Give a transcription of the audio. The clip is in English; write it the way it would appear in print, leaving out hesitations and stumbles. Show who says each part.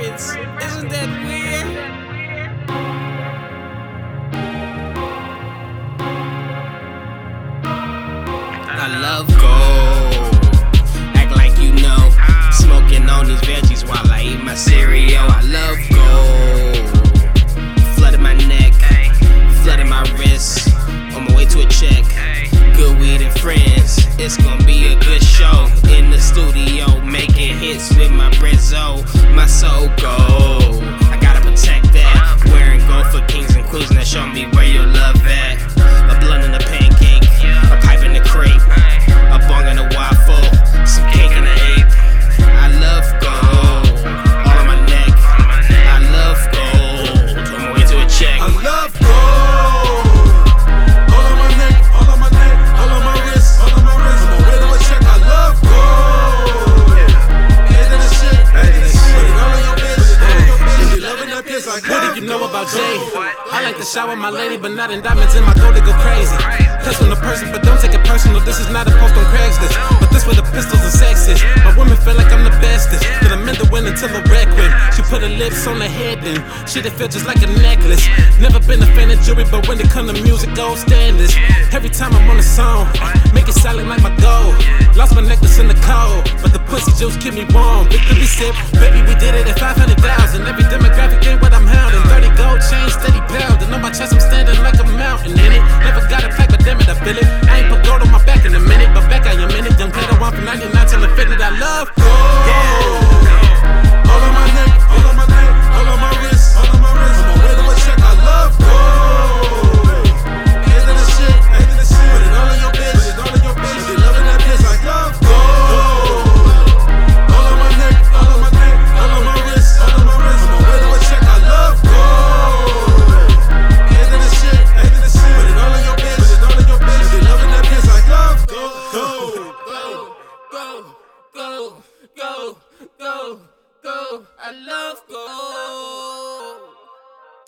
Speaker 1: secrets. Isn't that weird? I love gold. Act like you know. Smoking on these veggies while I eat my cereal. I love gold. Flooding my neck, flooding my wrist. On my way to a check. Good weed and friends. It's gonna be a good show. In the studio, making hits with my Brizzo. My soul gold. I gotta protect that. Wearing gold for kings and queens. Now show me where your love at. A blunt and a pancake. A pipe in the crepe. A bong and a waffle. Some cake and an ape. I love gold. All on my neck. I love gold. On my way to a check.
Speaker 2: I love gold. All on my neck, all on my neck, all on my wrist, all on my wrist. On my way to a check. I love gold. Head to the shit, head to the shit. Put it all on your bitch, she be loving that piss like
Speaker 3: what do you know about Jay? I like to shower my lady, but not in diamonds. In my gold, they go crazy. Piss on the person, but don't take it personal. This is not a post on Craigslist, but this where the pistols and sex is. My women feel like I'm the bestest, that I'm in the win until I wreck with. She put her lips on her head, then shit, it feel just like a necklace. Never been a fan of jewelry, but when it come to music, gold standards. Every time I'm on a song, make it silent like my goal. Lost my necklace in the cold, but the pussy juice keep me warm. Victory sip, baby, we did it at 500,000. Every demographic ain't what I'm hounding. 30 gold chain, steady pounding. On my chest, I'm standing like a mountain in it. Never got a pack, but damn it, I feel it. I ain't put gold on my back in a minute, but back I am in it. Young Peter, one for 99 till infinite. I love
Speaker 2: gold. All on my neck, all on my neck, all on my wrist, all on my wrist. On my way to a check. I love gold. Head to the shit, head to the shit. Put it all on your bitch, put it all on your bitch. She be loving that piss. I love gold. All on my neck, all on my neck, all on my wrist, all on my wrist. On my way to a check. I love gold. Head to the shit, head to the shit. Put it all on your bitch, put it all on your bitch. She be loving that piss. I love gold.
Speaker 1: Go. I love gold.